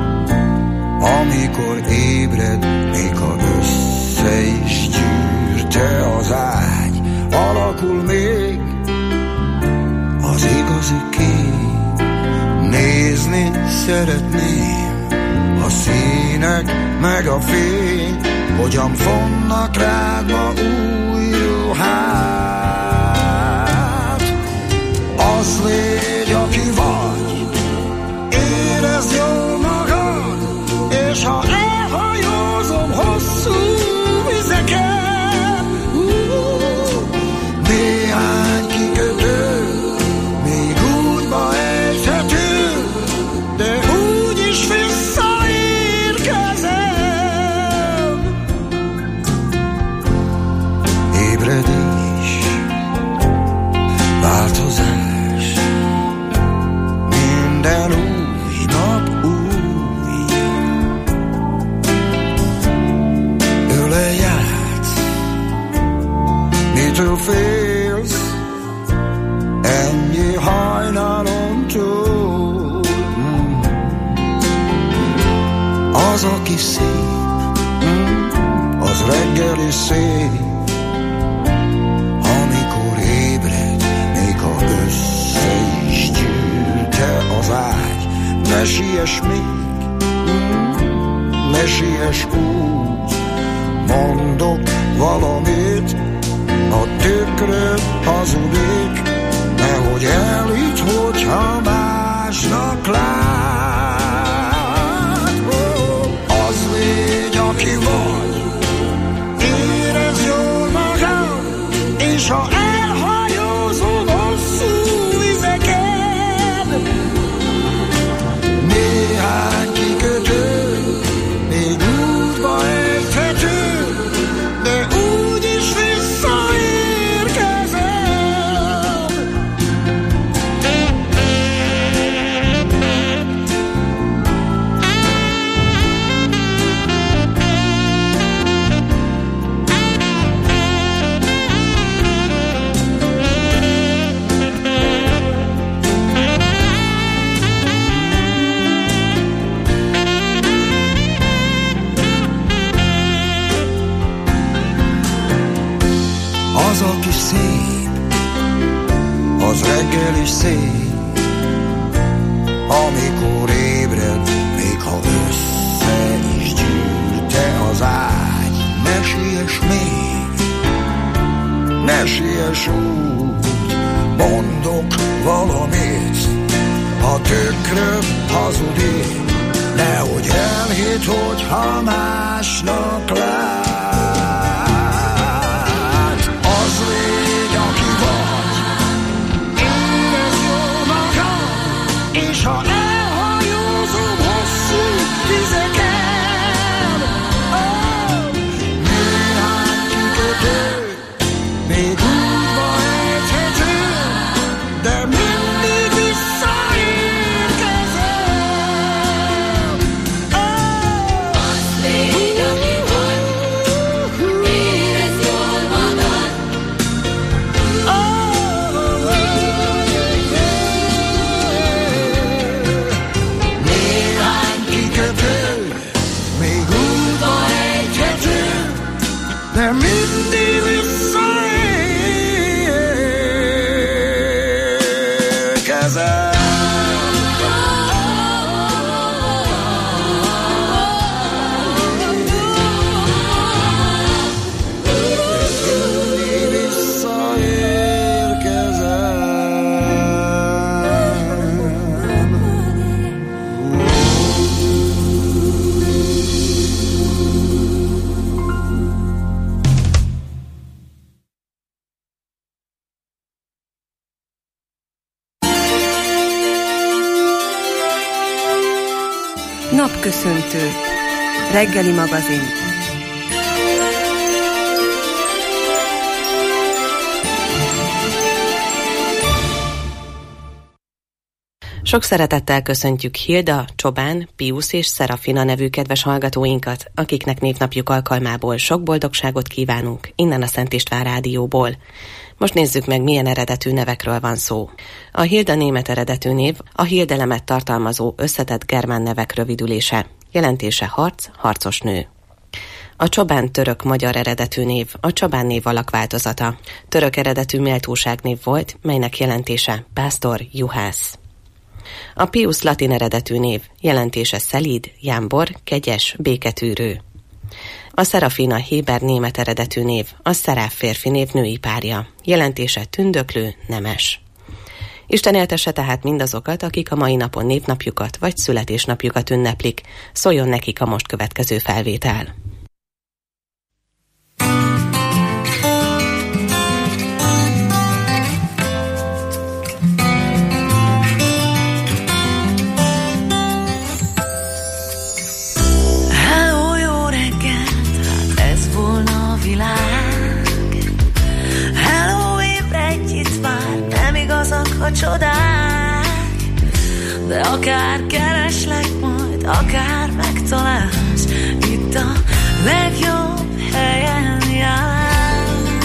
amikor ébred, még ha össze is gyűrte az ágy, alakul még az igazi kép. Nézni szeretném a színek meg a fény, hogyan fonnak rád ma új ruhát. Az légy, aki vagy, érezd jól magad, és ha elhajózom hosszú vizeken, néhány kikötő még útba ejthető, de úgyis visszaérkezem. Ébredés, változás, minden új nap új. Ölelj át, mitől félsz, ennyi hajnalon túl. Az, aki szép, az reggel is szép, amikor ébred, még ha össze is gyűrte az ágy. Ne siess még, ne siess úgy, mondok valamit, a tükröd hazudik, nehogy elhidd, hogyha másnak lát. Az légy, aki vagy, érezd jól magad, és ha elhajózol hosszú vizeken, néhány kikötő még útba ejthető, de úgyis visszaérkezem. Az, aki szép, az reggel is szép, amikor ébred, még ha össze is gyűrte az ágy. Ne siess még, ne siess úgy, mondok valamit, a tükröd hazudik, nehogy elhidd, hogyha másnak lát. Az légy, aki vagy, érezd jól magad, és ha elhajózom hosszú vizeken, néhány kikötő még útba ejthető, de mindig visszaérkezem. Az légy, aki vagy, érezd jól magad. Néhány kikötő még útba ejthető, de mindig visszaérkezem. Napköszöntő. Reggeli magazin. Sok szeretettel köszöntjük Hilda, Csobán, Piusz és Szerafina nevű kedves hallgatóinkat, akiknek névnapjuk alkalmából sok boldogságot kívánunk innen a Szent István Rádióból. Most nézzük meg, milyen eredetű nevekről van szó. A Hilda német eredetű név a Hildelemet tartalmazó összetett germán nevek rövidülése. Jelentése harc, harcos nő. A Csobán török-magyar eredetű név a Csobán név alakváltozata. Török eredetű méltóságnév volt, melynek jelentése pásztor, juhász. A Piusz latin eredetű név, jelentése szelíd, jámbor, kegyes, béketűrő. A Szerafina héber német eredetű név, a Szeráf férfi név női párja, jelentése tündöklő, nemes. Isten éltesse tehát mindazokat, akik a mai napon névnapjukat vagy születésnapjukat ünneplik, szóljon nekik a most következő felvétel. A csodák, de akár kereslek majd, akár megtalálsz, itt a legjobb helyen jársz.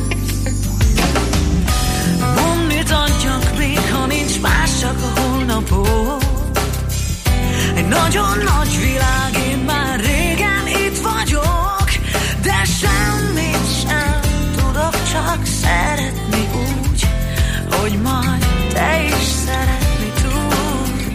Mondd, mit adjak még, ha nincs más, csak a holnapot. Egy nagyon nagy világ, én már régen itt vagyok, de semmit sem tudok, csak szeretni úgy, hogy majd te is szeretni tudsz.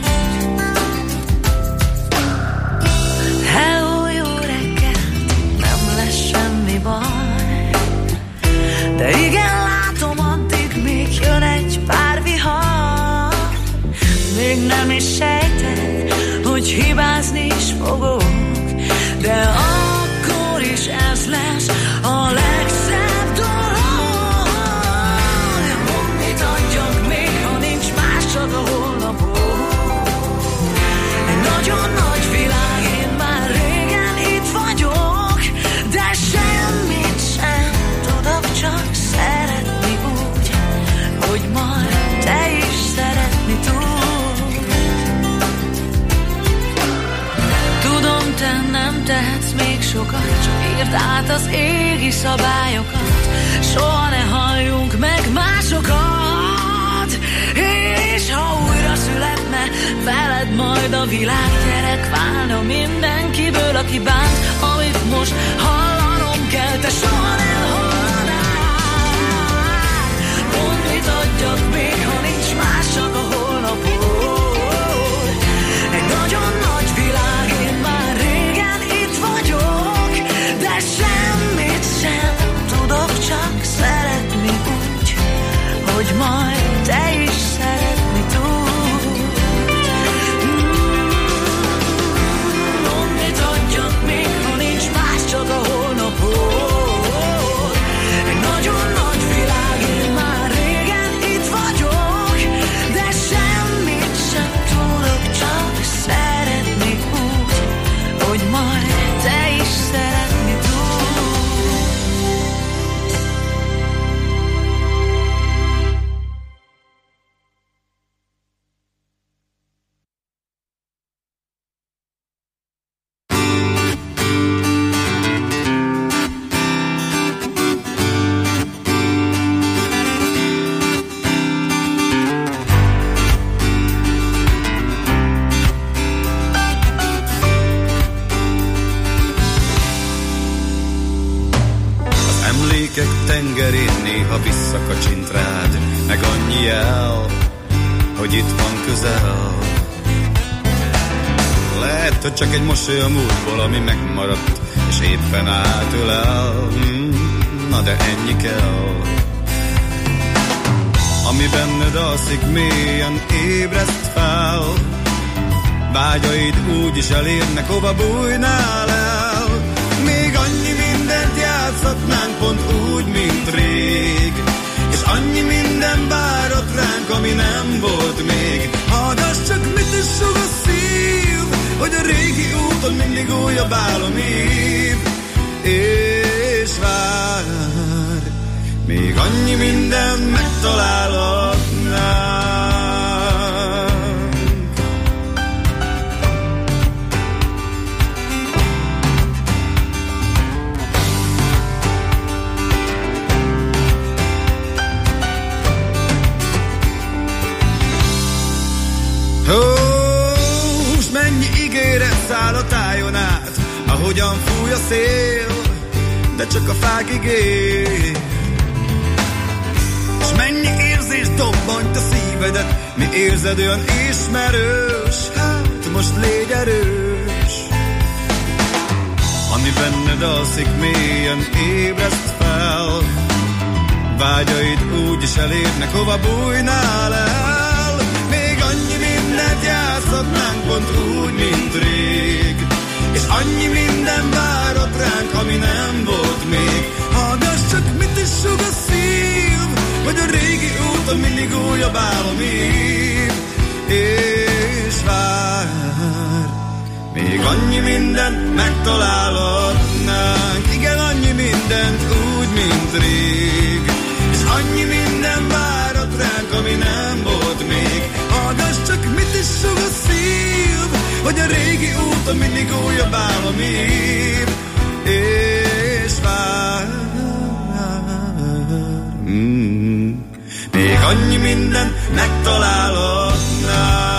Hello, jó reggelt, nem lesz semmi baj, de igen, látom, addig még jön egy pár vihar. Még nem is sejted, hogy hibázni is fogok, de akkor is ez lesz a legszebb dolog. Csak a holnapot. Egy nagyon nagy világ, én már régen itt vagyok, de semmit sem tudok, csak szeretni úgy, hogy majd te is szeretni tudsz. Tudom, te nem tehetsz még sokat, csak írd át az égi szabályokat, soha ne halljunk meg másokat. És ha újra születne veled majd a világ, gyerek válna mindenkiből, aki bánt, amit most hallanom kell, te soha nem hallanál. Mondd, mit adjak még, ha nincs más, csak a holnapot. Egy nagyon nagy világ, én már régen itt vagyok, de semmit sem tudok, csak szeretni úgy, hogy majd te is szeretni tudsz. Mondd, mit adjak még, ha nincs más, csak a holnapot. Egy nagyon nagy világ, én már régen itt vagyok, de semmit sem tudok, csak szeretni úgy, hogy majd te is szeretni tudsz. Tengerén néha visszakacsint rád, meg annyi jel, hogy itt van közel. Lehet, hogy csak egy mosoly a múltból, ami megmaradt, és éppen átölel. Na de ennyi kell. Ami benned alszik, mélyen ébreszt fel. Vágyaid úgy is elérnek, hova bújnál el. Még annyi mindent játszhatnánk pont úgy, mint rég, és annyi minden várott ránk, ami nem volt még. Hallgass csak, mit is sug a szív, hogy a régi úton mindig újabb álom hív. És vár, még annyi minden megtalálhatnánk. mennyi ígéret száll a tájon át, ahogyan fúj a szél, de csak a fák ígér. És mennyi érzés dobbant a szívedet, mi érzed olyan ismerős, hát most légy erős. Ami benned alszik mélyen, ébreszt fel, vágyaid úgy is elérnek, hova bújnál el. Még annyi mindent játszhatnánk pont úgy, mint rég, és annyi minden várott ránk, ami nem volt még. Hallgass csak, mit is sug a szív, vagy a régi úton mindig újabb álom hív, és vár. Még annyi mindent megtalálhatnánk, igen, annyi mindent úgy, mint rég, és annyi minden várat ránk, ami nem volt még. Hallgass csak, mit is sug a szív, hogy a régi úton mindig újabb álom hív, és vár. Még annyi mindent megtalálhatnánk.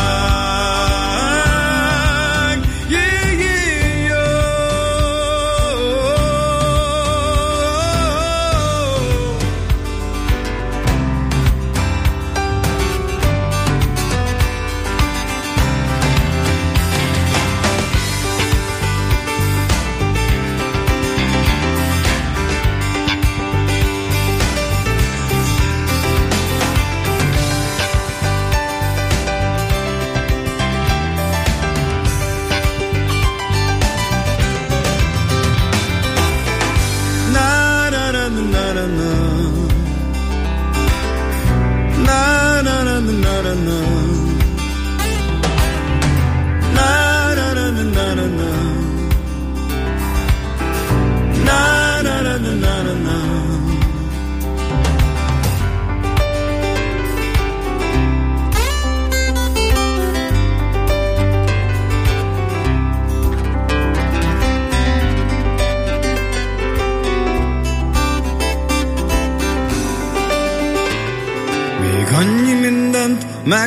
Annyi mindent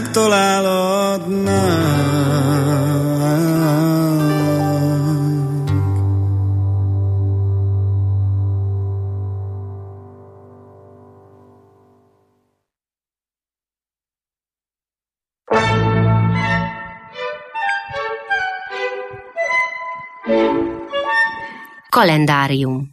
megtalálhatnánk. Kalendárium.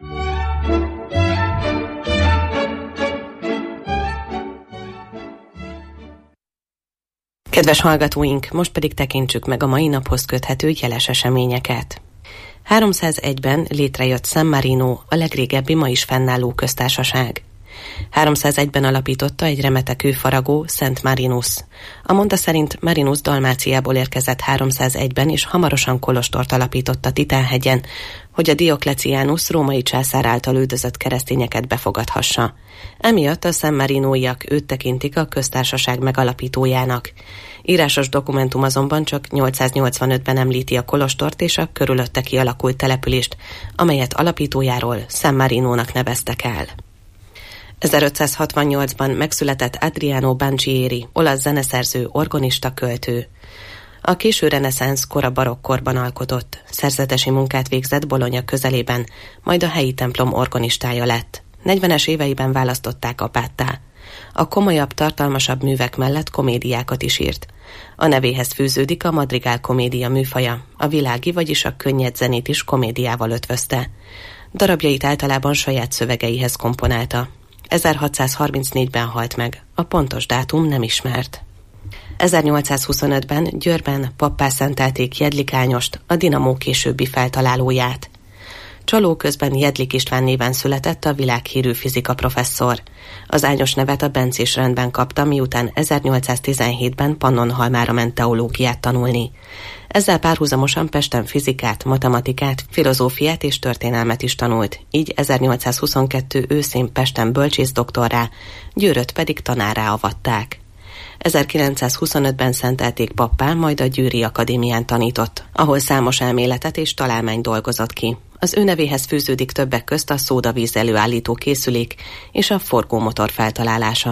Kedves hallgatóink, most pedig tekintsük meg a mai naphoz köthető jeles eseményeket. 301-ben létrejött San Marino, a legrégebbi ma is fennálló köztársaság. 301-ben alapította egy remetekű faragó Szent Marinus. A monda szerint Marinus Dalmáciából érkezett 301-ben, és hamarosan kolostort alapított a Titán-hegyen, hogy a Dioklecianus római császár által üldözött keresztényeket befogadhassa. Emiatt a San Marinóiak őt tekintik a köztársaság megalapítójának. Írásos dokumentum azonban csak 885-ben említi a kolostort és a körülötte kialakult települést, amelyet alapítójáról San Marinónak neveztek el. 1568-ban megszületett Adriano Banchieri, olasz zeneszerző, organista, költő. A késő reneszánsz kora barokkorban alkotott, szerzetesi munkát végzett Bologna közelében, majd a helyi templom organistája lett. 40-es éveiben választották apáttá. A komolyabb, tartalmasabb művek mellett komédiákat is írt. A nevéhez fűződik a madrigál komédia műfaja, a világi, vagyis a könnyed zenét is komédiával ötvözte. Darabjait általában saját szövegeihez komponálta. 1634-ben halt meg, a pontos dátum nem ismert. 1825-ben Győrben pappá szentelték Jedlik Ányost, a Dinamó későbbi feltalálóját. Csaló közben Jedlik István néven született a világhírű fizika professzor. Az Ányos nevet a bencés rendben kapta, miután 1817-ben Pannonhalmára ment teológiát tanulni. Ezzel párhuzamosan Pesten fizikát, matematikát, filozófiát és történelmet is tanult, így 1822 őszén Pesten bölcsész-doktorrá, Győröt pedig tanárrá avatták. 1925-ben szentelték pappá, majd a Győri Akadémián tanított, ahol számos elméletet és találmányt dolgozott ki. Az ő nevéhez fűződik többek közt a szódavíz előállító készülék és a forgómotor feltalálása.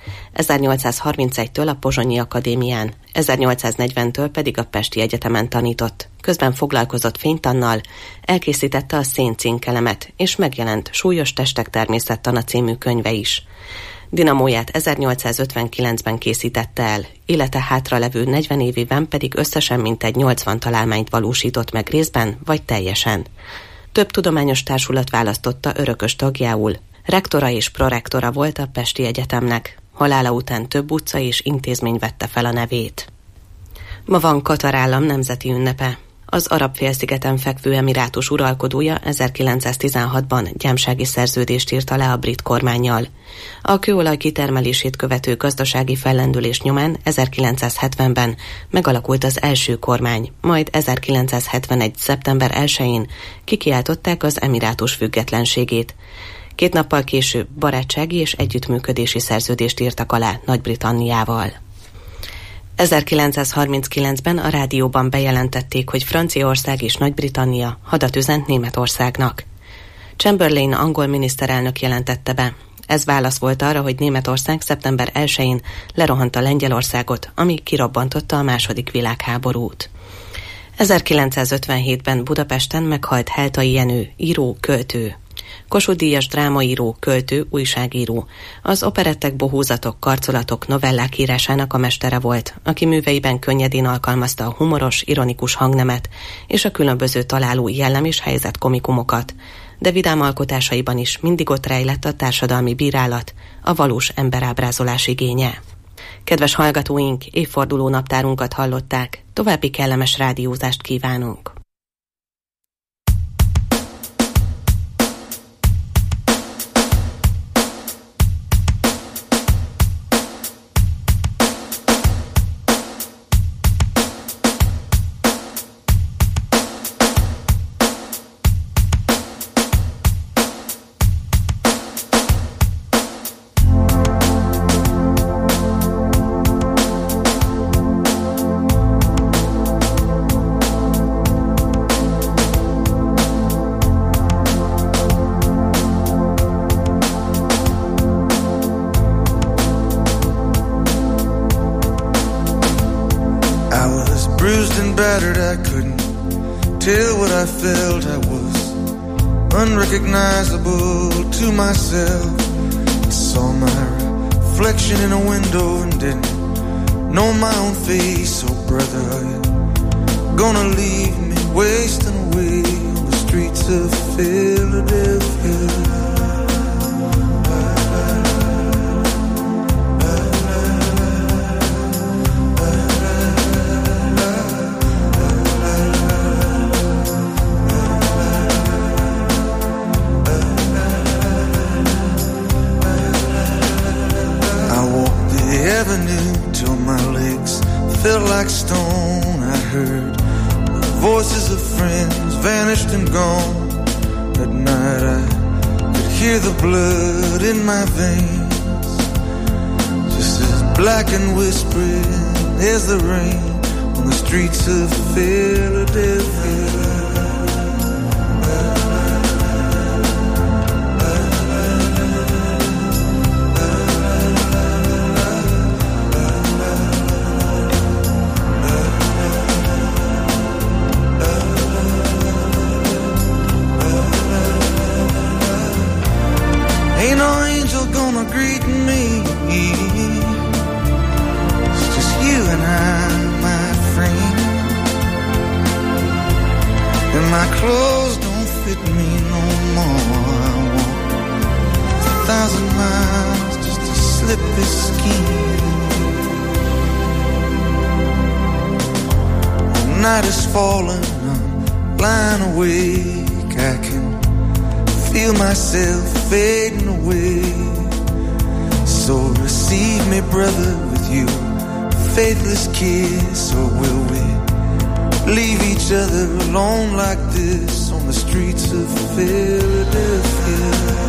1831-től a Pozsonyi Akadémián, 1840-től pedig a Pesti Egyetemen tanított. Közben foglalkozott fénytannal, elkészítette a Széncinkkelemet, és megjelent Súlyos testek természettana című könyve is. Dinamóját 1859-ben készítette el, élete hátralevő 40 évében pedig összesen mintegy 80 találmányt valósított meg részben vagy teljesen. Több tudományos társulat választotta örökös tagjául. Rektora és prorektora volt a Pesti Egyetemnek. Halála után több utca és intézmény vette fel a nevét. Ma van Katar állam nemzeti ünnepe. Az Arab-félszigeten fekvő emirátus uralkodója 1916-ban gyámsági szerződést írta le a brit kormánnyal. A kőolaj kitermelését követő gazdasági fellendülés nyomán 1970-ben megalakult az első kormány, majd 1971. szeptember 1-én kikiáltották az emirátus függetlenségét. 2 nappal később barátsági és együttműködési szerződést írtak alá Nagy-Britanniával. 1939-ben a rádióban bejelentették, hogy Franciaország és Nagy-Britannia hadat üzent Németországnak. Chamberlain angol miniszterelnök jelentette be. Ez válasz volt arra, hogy Németország szeptember 1-én lerohanta Lengyelországot, ami kirabbantotta a II. Világháborút. 1957-ben Budapesten meghalt Heltai Jenő, író, költő. Kossuth-díjas drámaíró, költő, újságíró. Az operettek, bohózatok, karcolatok, novellák írásának a mestere volt, aki műveiben könnyedén alkalmazta a humoros, ironikus hangnemet és a különböző találó jellem és helyzet komikumokat, de vidám alkotásaiban is mindig ott rejlett a társadalmi bírálat, a valós emberábrázolás igénye. Kedves hallgatóink, évforduló naptárunkat hallották, további kellemes rádiózást kívánunk! Unrecognizable to myself. I saw my reflection in a window and didn't know my own face. Oh brother, are you gonna leave me wasting away on the streets of Philadelphia? Like stone, I heard the voices of friends vanished and gone. At night I could hear the blood in my veins, just as black and whispering as the rain on the streets of Philadelphia. Night is falling, I'm lying awake. I can feel myself fading away. So receive me, brother, with you faithless kiss. Or will we leave each other alone like this on the streets of Philadelphia?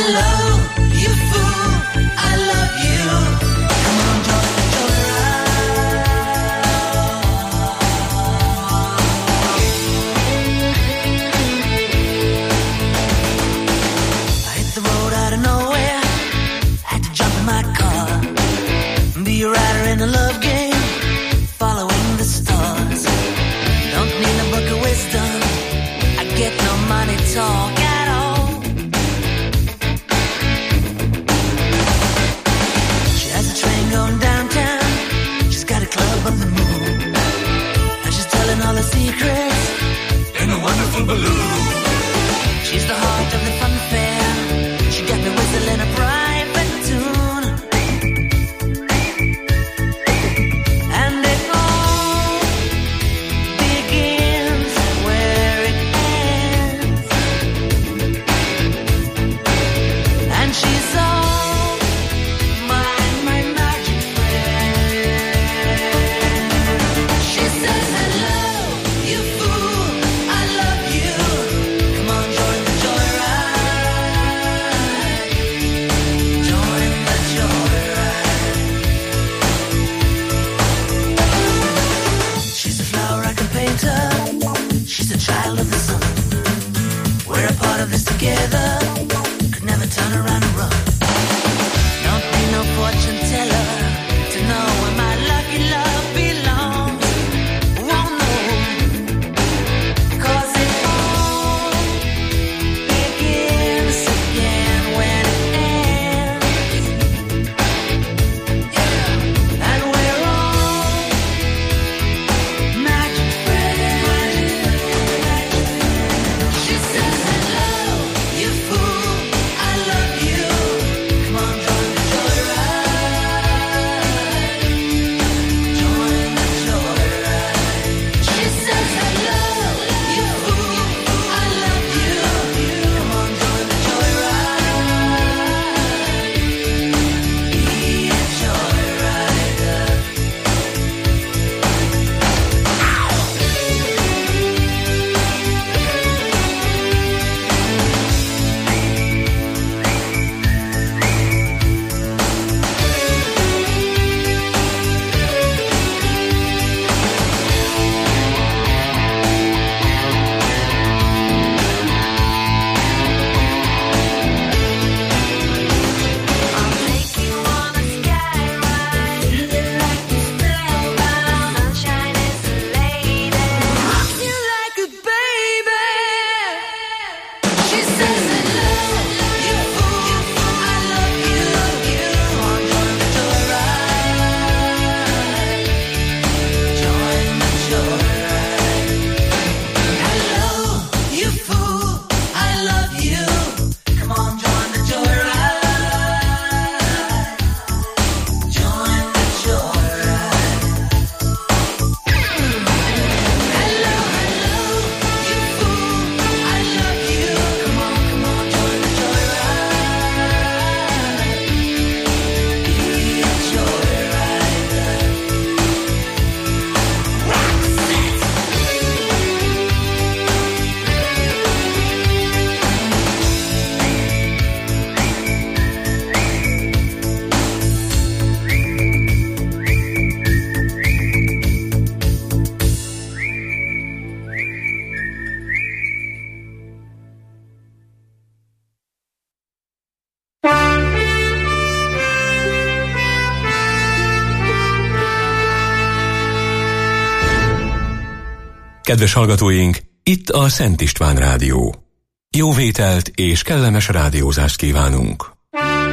Kedves hallgatóink, itt a Szent István Rádió. Jó vételt és kellemes rádiózást kívánunk!